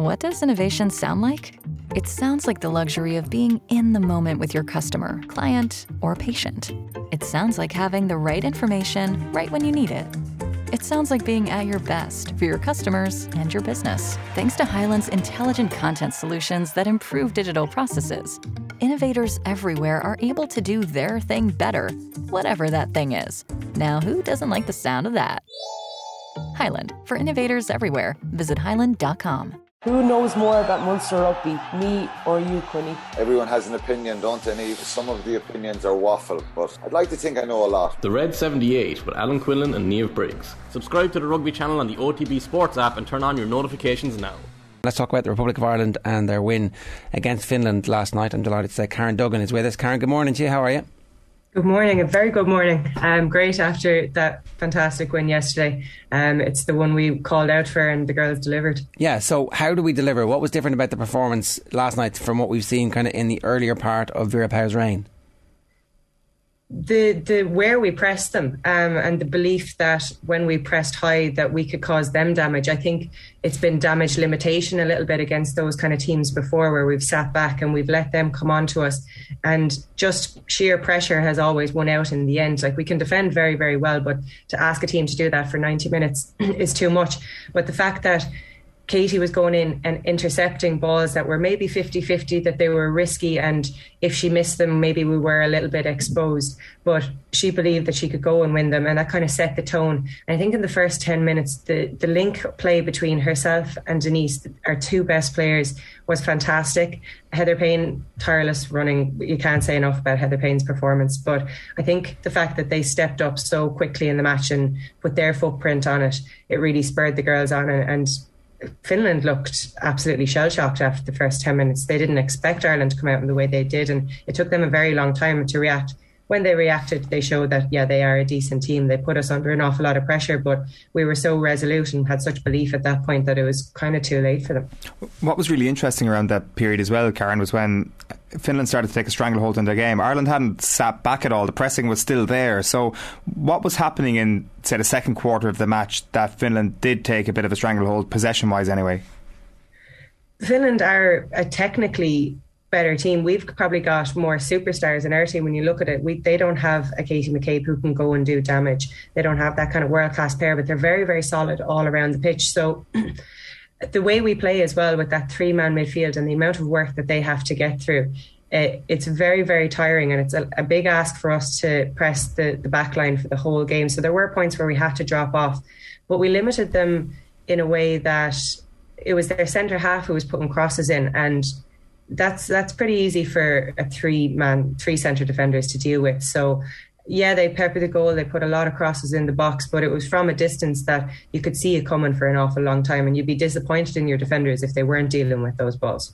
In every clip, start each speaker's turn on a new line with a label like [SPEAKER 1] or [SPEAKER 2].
[SPEAKER 1] What does innovation sound like? It sounds like the luxury of being in the moment with your customer, client, or patient. It sounds like having the right information right when you need it. It sounds like being at your best for your customers and your business. Thanks to Hyland's intelligent content solutions that improve digital processes, innovators everywhere are able to do their thing better, whatever that thing is. Now, who doesn't like the sound of that? Hyland, for innovators everywhere. Visit hyland.com.
[SPEAKER 2] Who knows more about Munster rugby, me or you, Quinny?
[SPEAKER 3] Everyone has an opinion, don't they? Some of the opinions are waffle, but I'd like to think I know a lot.
[SPEAKER 4] The Red 78 with Alan Quinlan and Niamh Briggs. Subscribe to the Rugby channel on the OTB Sports app and turn on your notifications now.
[SPEAKER 5] Let's talk about the Republic of Ireland and their win against Finland last night. I'm delighted to say Karen Duggan is with us. Karen, good morning to you. How are you?
[SPEAKER 6] Good morning, a very good morning. Great after that fantastic win yesterday. It's the one we called out for and the girls delivered.
[SPEAKER 5] Yeah, so how do we deliver? What was different about the performance last night from what we've seen kind of in the earlier part of Vera Pauw's reign?
[SPEAKER 6] The where we pressed them and the belief that when we pressed high that we could cause them damage. I think it's been damage limitation a little bit against those kind of teams before, where we've sat back and we've let them come on to us, and just sheer pressure has always won out in the end. Like, we can defend very, very well, but to ask a team to do that for 90 minutes is too much. But the fact that Katie was going in and intercepting balls that were maybe 50-50, that they were risky, and if she missed them, maybe we were a little bit exposed. But she believed that she could go and win them, and that kind of set the tone. And I think in the first 10 minutes, the link play between herself and Denise, our two best players, was fantastic. Heather Payne, tireless running. You can't say enough about Heather Payne's performance. But I think the fact that they stepped up so quickly in the match and put their footprint on it, it really spurred the girls on. And Finland looked absolutely shell-shocked after the first 10 minutes. They didn't expect Ireland to come out in the way they did, and it took them a very long time to react. When they reacted, they showed that, yeah, they are a decent team. They put us under an awful lot of pressure, but we were so resolute and had such belief at that point that it was kind of too late for them.
[SPEAKER 7] What was really interesting around that period as well, Karen, was when Finland started to take a stranglehold in their game. Ireland hadn't sat back at all. The pressing was still there. So what was happening in, say, the second quarter of the match that Finland did take a bit of a stranglehold, possession-wise anyway?
[SPEAKER 6] Finland are a technically better team. We've probably got more superstars in our team. When you look at it, they don't have a Katie McCabe who can go and do damage. They don't have that kind of world-class pair, but they're very, very solid all around the pitch. So the way we play as well with that three-man midfield and the amount of work that they have to get through, it's very, very tiring, and it's a big ask for us to press the back line for the whole game. So there were points where we had to drop off, but we limited them in a way that it was their centre half who was putting crosses in, and that's pretty easy for a three centre defenders to deal with. So yeah, they peppered the goal, they put a lot of crosses in the box, but it was from a distance that you could see it coming for an awful long time, and you'd be disappointed in your defenders if they weren't dealing with those balls.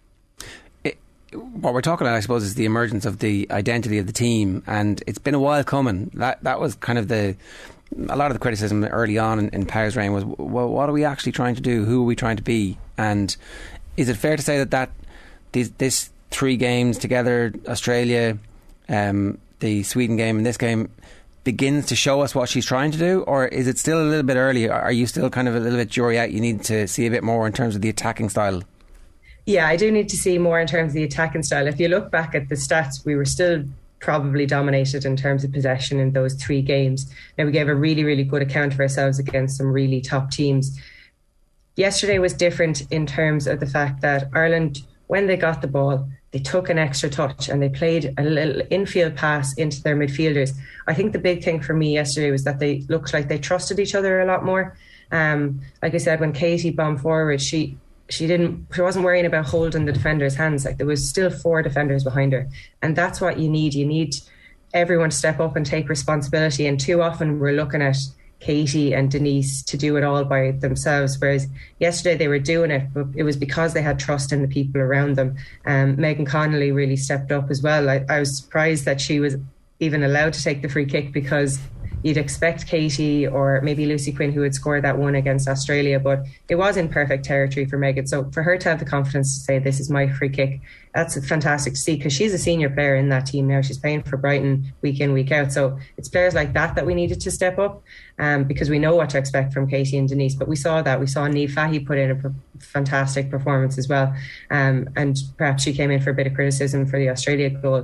[SPEAKER 5] What we're talking about, I suppose, is the emergence of the identity of the team, and it's been a while coming. That was kind of a lot of the criticism early on in Pauw's reign was, well, what are we actually trying to do? Who are we trying to be? And is it fair to say that this 3 games together, Australia, the Sweden game and this game, begins to show us what she's trying to do? Or is it still a little bit early? Are you still kind of a little bit jury out? You need to see a bit more in terms of the attacking style?
[SPEAKER 6] Yeah, I do need to see more in terms of the attacking style. If you look back at the stats, we were still probably dominated in terms of possession in those 3 games. Now, we gave a really, really good account of ourselves against some really top teams. Yesterday was different in terms of the fact that Ireland, when they got the ball, they took an extra touch and they played a little infield pass into their midfielders. I think the big thing for me yesterday was that they looked like they trusted each other a lot more. Like I said, when Katie bombed forward, she wasn't worrying about holding the defenders' hands. Like, there was still 4 defenders behind her, and that's what you need. You need everyone to step up and take responsibility. And too often we're looking at Katie and Denise to do it all by themselves, whereas yesterday they were doing it, but it was because they had trust in the people around them. Megan Connolly really stepped up as well. I was surprised that she was even allowed to take the free kick, because you'd expect Katie or maybe Lucy Quinn, who had scored that one against Australia, but it was in perfect territory for Megan. So for her to have the confidence to say, this is my free kick, that's fantastic to see, because she's a senior player in that team now. She's playing for Brighton week in, week out. So it's players like that we needed to step up, because we know what to expect from Katie and Denise. But we saw that. We saw Niamh Fahey put in a fantastic performance as well. And perhaps she came in for a bit of criticism for the Australia goal,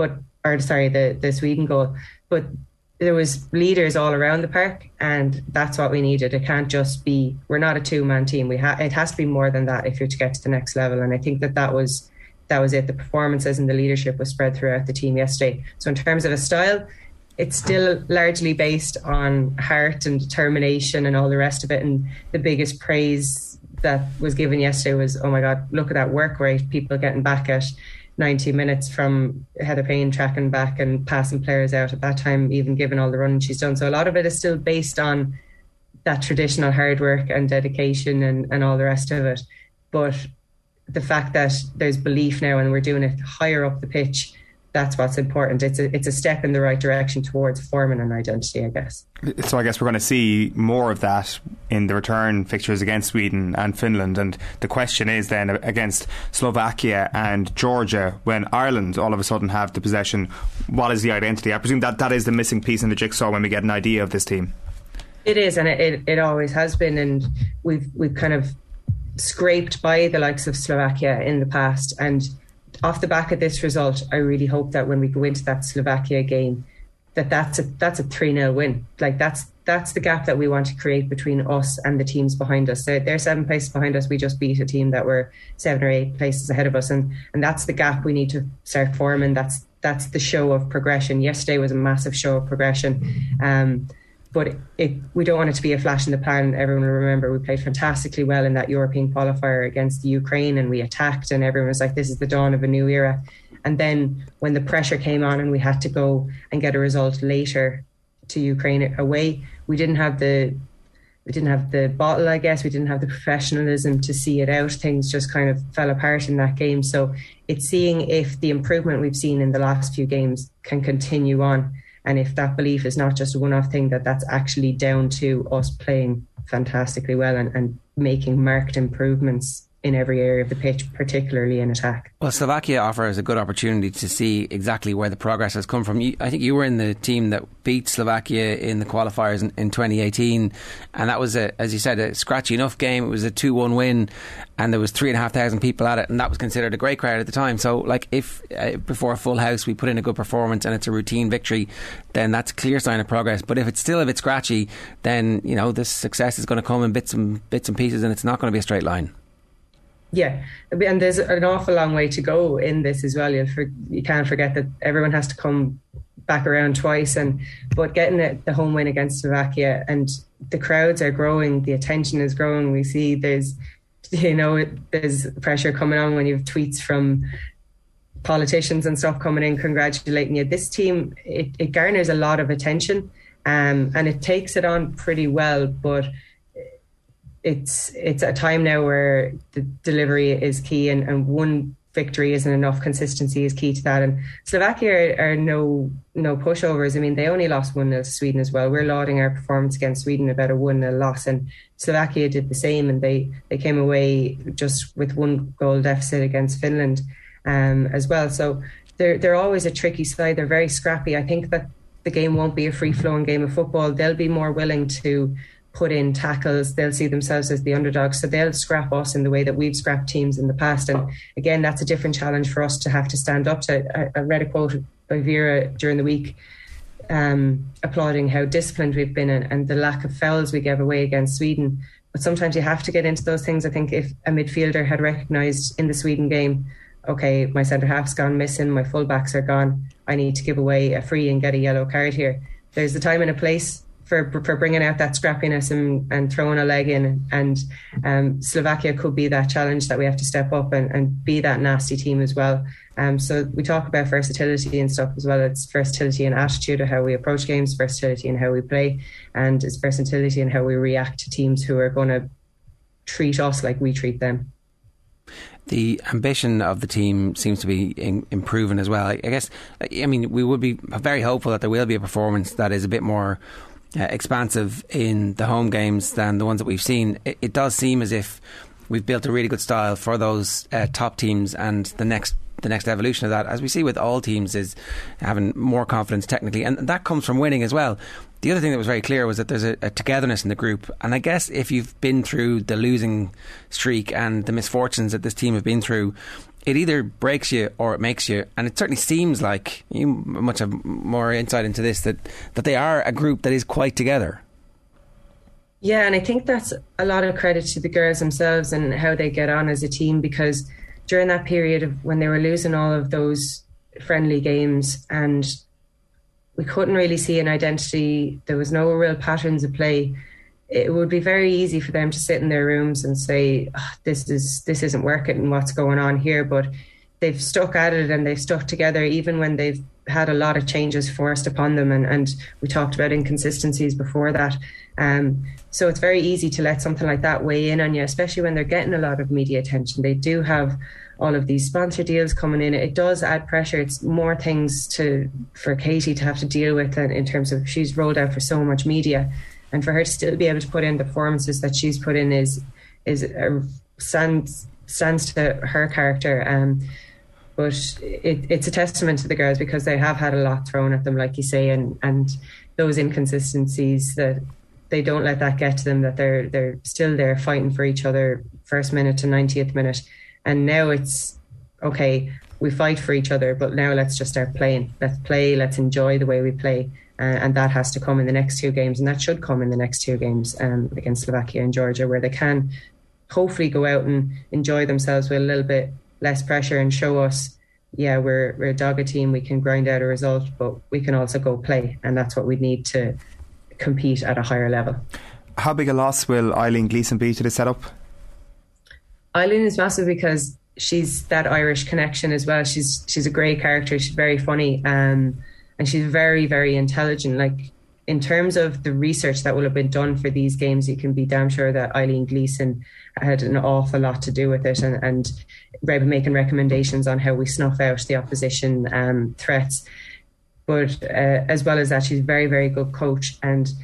[SPEAKER 6] the Sweden goal. But there was leaders all around the park, and that's what we needed. It can't just be, we're not a two-man team. It has to be more than that if you're to get to the next level. And I think that was it. The performances and the leadership was spread throughout the team yesterday. So in terms of a style, it's still largely based on heart and determination and all the rest of it. And the biggest praise that was given yesterday was, oh my God, look at that work rate. People getting back at 90 minutes from Heather Payne tracking back and passing players out at that time, even given all the running she's done. So a lot of it is still based on that traditional hard work and dedication and all the rest of it. But the fact that there's belief now and we're doing it higher up the pitch, that's what's important. It's a step in the right direction towards forming an identity, I guess.
[SPEAKER 7] So I guess we're going to see more of that in the return fixtures against Sweden and Finland. And the question is then, against Slovakia and Georgia, when Ireland all of a sudden have the possession, what is the identity? I presume that is the missing piece in the jigsaw when we get an idea of this team.
[SPEAKER 6] It is, and it always has been. And we've kind of scraped by the likes of Slovakia in the past. And off the back of this result, I really hope that when we go into that Slovakia game, that's a 3-0 win. Like that's the gap that we want to create between us and the teams behind us. They're 7 places behind us. We just beat a team that were 7 or 8 places ahead of us, and that's the gap we need to start forming. That's the show of progression. Yesterday was a massive show of progression. But we don't want it to be a flash in the pan. Everyone will remember we played fantastically well in that European qualifier against the Ukraine, and we attacked, and everyone was like, this is the dawn of a new era. And then when the pressure came on and we had to go and get a result later to Ukraine away, we didn't have the bottle, I guess. We didn't have the professionalism to see it out. Things just kind of fell apart in that game. So it's seeing if the improvement we've seen in the last few games can continue on. And if that belief is not just a one-off thing, that's actually down to us playing fantastically well and making marked improvements in every area of the pitch, particularly in attack.
[SPEAKER 5] Well, Slovakia offers a good opportunity to see exactly where the progress has come from. I think you were in the team that beat Slovakia in the qualifiers in 2018, and that was, as you said, a scratchy enough game. It was a 2-1 win, and there was 3,500 people at it, and that was considered a great crowd at the time. So, like, if before a full house we put in a good performance and it's a routine victory, then that's a clear sign of progress. But if it's still a bit scratchy, then this success is going to come in bits and pieces, and it's not going to be a straight line.
[SPEAKER 6] Yeah, and there's an awful long way to go in this as well. You can't forget that everyone has to come back around twice, but getting the home win against Slovakia, and the crowds are growing, the attention is growing. We see there's pressure coming on when you have tweets from politicians and stuff coming in congratulating you. This team, it garners a lot of attention, and it takes it on pretty well, but it's a time now where the delivery is key, and one victory isn't enough. Consistency is key to that. And Slovakia are no pushovers. I mean, they only lost 1-0 to Sweden as well. We're lauding our performance against Sweden about a 1-0 loss, and Slovakia did the same, and they came away just with 1 goal deficit against Finland as well. So they're always a tricky side. They're very scrappy. I think that the game won't be a free-flowing game of football. They'll be more willing to put in tackles. They'll see themselves as the underdogs, so they'll scrap us in the way that we've scrapped teams in the past. And again, that's a different challenge for us to have to stand up to. I read a quote by Vera during the week applauding how disciplined we've been and the lack of fouls we gave away against Sweden. But sometimes you have to get into those things. I think if a midfielder had recognised in the Sweden game, okay, my centre half's gone missing, my full backs are gone, I need to give away a free and get a yellow card here. There's a time and a place for bringing out that scrappiness and throwing a leg in, and Slovakia could be that challenge that we have to step up and be that nasty team as well. So we talk about versatility and stuff as well. It's versatility and attitude of how we approach games, versatility in how we play, and it's versatility in how we react to teams who are going to treat us like we treat them.
[SPEAKER 5] The ambition of the team seems to be improving as well. I guess, I mean, we would be very hopeful that there will be a performance that is a bit more expansive in the home games than the ones that we've seen. It does seem as if we've built a really good style for those top teams, and the next evolution of that, as we see with all teams, is having more confidence technically, and that comes from winning as well. The other thing that was very clear was that there's a togetherness in the group, and I guess if you've been through the losing streak and the misfortunes that this team have been through, it either breaks you or it makes you, and it certainly seems like, you much have more insight into this, that they are a group that is quite together.
[SPEAKER 6] Yeah, and I think that's a lot of credit to the girls themselves and how they get on as a team, because during that period of when they were losing all of those friendly games and we couldn't really see an identity, there was no real patterns of play, it would be very easy for them to sit in their rooms and say, this isn't working and what's going on here. But they've stuck at it and they've stuck together even when they've had a lot of changes forced upon them, and we talked about inconsistencies before that. So it's very easy to let something like that weigh in on you, especially when they're getting a lot of media attention. They do have all of these sponsor deals coming in. It does add pressure. It's more things for Katie to have to deal with in terms of she's rolled out for so much media, and for her to still be able to put in the performances that she's put in stands to her character. But it's a testament to the girls, because they have had a lot thrown at them, like you say, and those inconsistencies, that they don't let that get to them, that they're still there fighting for each other first minute to 90th minute. And now it's, okay, we fight for each other, but now let's just start playing. Let's play, let's enjoy the way we play. And that has to come in the next two games, and that should come in the next two games against Slovakia and Georgia, where they can hopefully go out and enjoy themselves with a little bit less pressure and show us, yeah, we're a dogged team, we can grind out a result, but we can also go play, and that's what we need to compete at a higher level.
[SPEAKER 7] How big a loss will Eileen Gleeson be to the setup?
[SPEAKER 6] Eileen is massive because she's that Irish connection as well. She's a great character, she's very funny, and she's very, very intelligent. Like, in terms of the research that will have been done for these games, you can be damn sure that Eileen Gleeson had an awful lot to do with it, and making recommendations on how we snuff out the opposition threats. But as well as that, she's a very, very good coach, and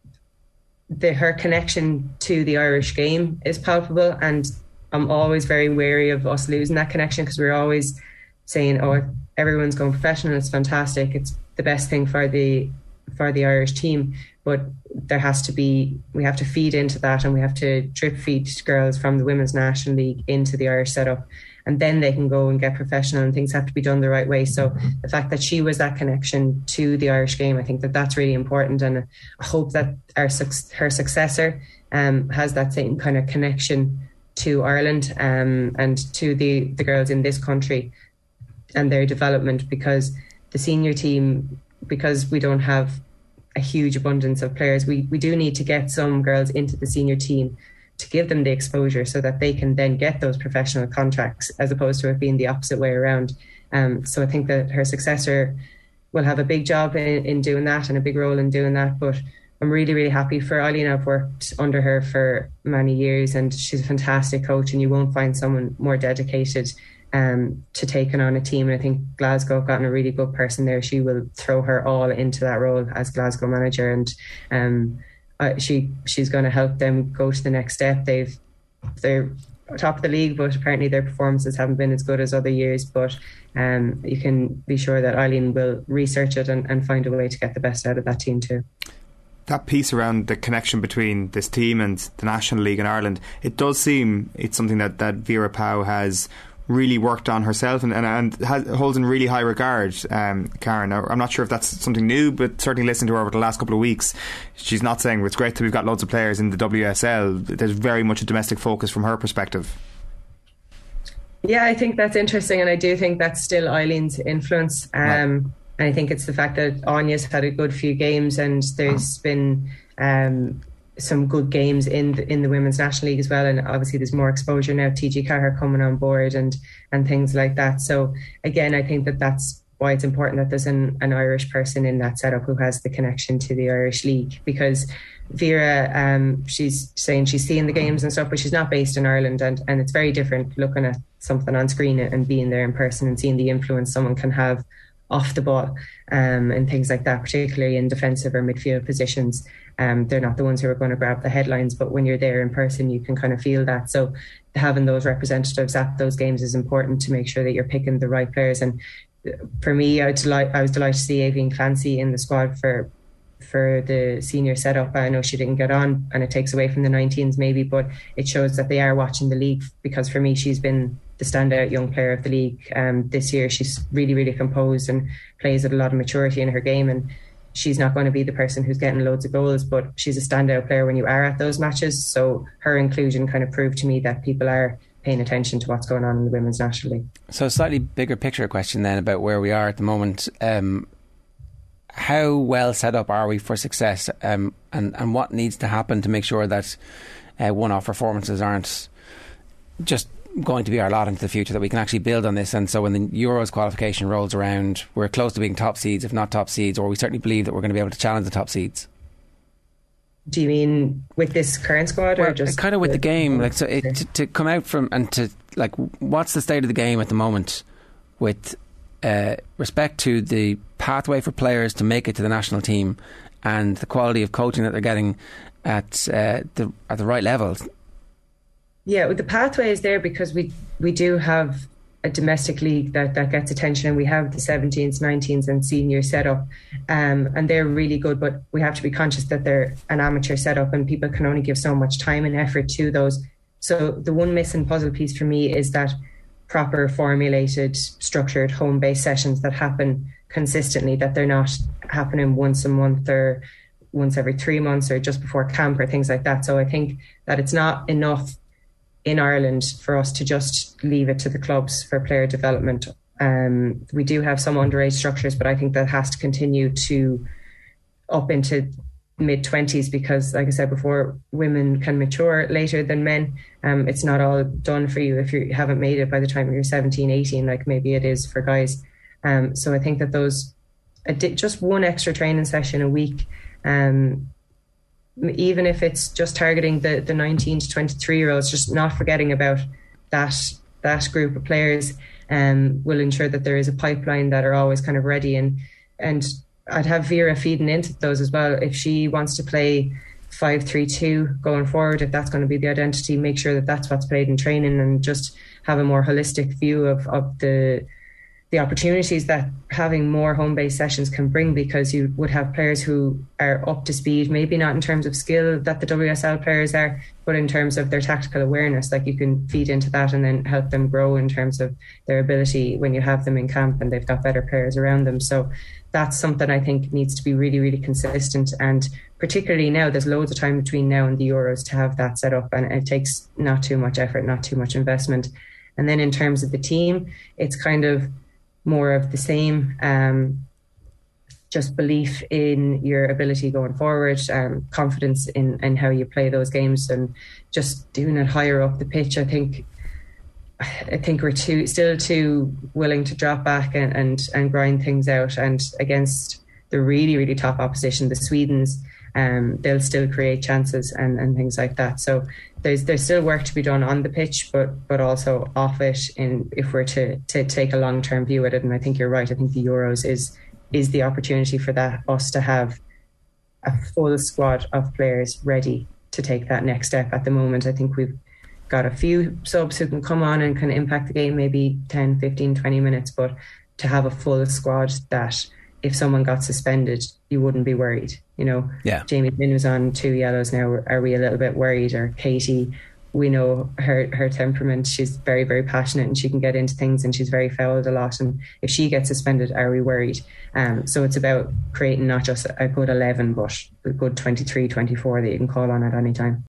[SPEAKER 6] her connection to the Irish game is palpable, and I'm always very wary of us losing that connection, because we're always saying, oh, everyone's going professional, it's fantastic, it's the best thing for the Irish team. But we have to feed into that, and we have to drip feed girls from the Women's National League into the Irish setup, and then they can go and get professional, and things have to be done the right way. So the fact that she was that connection to the Irish game, I think that's really important, and I hope that her successor has that same kind of connection to Ireland and to the girls in this country and their development, because the senior team, because we don't have a huge abundance of players, we do need to get some girls into the senior team to give them the exposure so that they can then get those professional contracts, as opposed to it being the opposite way around. So I think that her successor will have a big job in doing that, and a big role in doing that. But I'm really, really happy for Eileen. I've worked under her for many years, and she's a fantastic coach, and you won't find someone more dedicated to taking on a team. And I think Glasgow have gotten a really good person there. She will throw her all into that role as Glasgow manager, and she's going to help them go to the next step. They're top of the league, but apparently their performances haven't been as good as other years. But you can be sure that Eileen will research it and find a way to get the best out of that team too.
[SPEAKER 7] That piece around the connection between this team and the National League in Ireland, it does seem it's something that Vera Pauw has really worked on herself and holds in really high regard. Karen, now, I'm not sure if that's something new, but certainly listening to her over the last couple of weeks, she's not saying it's great that we've got loads of players in the WSL. There's very much a domestic focus from her perspective. Yeah,
[SPEAKER 6] I think that's interesting, and I do think that's still Eileen's influence. And I think it's the fact that Anya's had a good few games, and there's been some good games in the Women's National League as well, and obviously there's more exposure now, TG Cahir coming on board and things like that. So again, I think that's why it's important that there's an Irish person in that setup who has the connection to the Irish League, because Vera, she's saying she's seeing the games and stuff, but she's not based in Ireland, and it's very different looking at something on screen and being there in person and seeing the influence someone can have off the ball, and things like that, particularly in defensive or midfield positions. They're not the ones who are going to grab the headlines, but when you're there in person, you can kind of feel that. So having those representatives at those games is important to make sure that you're picking the right players. And for me, I was delighted to see Aoibhinn Clancy in the squad for the senior setup. I know she didn't get on, and it takes away from the 19s maybe, but it shows that they are watching the league, because for me, she's been the standout young player of the league this year. She's really, really composed and plays with a lot of maturity in her game, and she's not going to be the person who's getting loads of goals, but she's a standout player when you are at those matches. So her inclusion kind of proved to me that people are paying attention to what's going on in the women's national league.
[SPEAKER 5] So a slightly bigger picture question then about where we are at the moment. How well set up are we for success, and what needs to happen to make sure that one-off performances aren't just going to be our lot into the future, that we can actually build on this, and so when the Euros qualification rolls around, we're close to being top seeds, if not top seeds, or we certainly believe that we're going to be able to challenge the top seeds?
[SPEAKER 6] Do you mean with this current squad, or just
[SPEAKER 5] kind of with the game? Like, so to come out from, and to, like, what's the state of the game at the moment with respect to the pathway for players to make it to the national team and the quality of coaching that they're getting at the right level?
[SPEAKER 6] Yeah, well, the pathway is there because we do have a domestic league that gets attention, and we have the 17s, 19s and senior setup, and they're really good, but we have to be conscious that they're an amateur setup and people can only give so much time and effort to those. So the one missing puzzle piece for me is that proper formulated, structured home-based sessions that happen consistently, that they're not happening once a month or once every 3 months or just before camp or things like that. So I think that it's not enough in Ireland for us to just leave it to the clubs for player development. We do have some underage structures, but I think that has to continue to up into mid-20s, because like I said before, women can mature later than men. It's not all done for you if you haven't made it by the time you're 17, 18, like maybe it is for guys. So I think that those just one extra training session a week, even if it's just targeting the 19 to 23 year olds, just not forgetting about that group of players, will ensure that there is a pipeline that are always kind of ready. And I'd have Vera feeding into those as well. If she wants to play 5-3-2 going forward, if that's going to be the identity, make sure that that's what's played in training, and just have a more holistic view of the opportunities that having more home-based sessions can bring, because you would have players who are up to speed, maybe not in terms of skill that the WSL players are, but in terms of their tactical awareness. Like, you can feed into that and then help them grow in terms of their ability when you have them in camp and they've got better players around them. So that's something I think needs to be really, really consistent. And particularly now, there's loads of time between now and the Euros to have that set up, and it takes not too much effort, not too much investment. And then in terms of the team, it's kind of more of the same, just belief in your ability going forward, confidence in how you play those games, and just doing it higher up the pitch. I think we're still too willing to drop back and grind things out. And against the really, really top opposition, the Swedens, they'll still create chances and things like that. So there's still work to be done on the pitch, but also off it, if we're to take a long-term view at it. And I think you're right. I think the Euros is the opportunity for us to have a full squad of players ready to take that next step. At the moment, I think we've got a few subs who can come on and can impact the game, maybe 10, 15, 20 minutes, but to have a full squad that if someone got suspended, you wouldn't be worried. You know,
[SPEAKER 5] yeah.
[SPEAKER 6] Jamie Lynn was on 2 yellows now. Are we a little bit worried? Or Katie, we know her temperament. She's very, very passionate and she can get into things, and she's very fouled a lot. And if she gets suspended, are we worried? So it's about creating not just a good 11, but a good 23, 24 that you can call on at any time.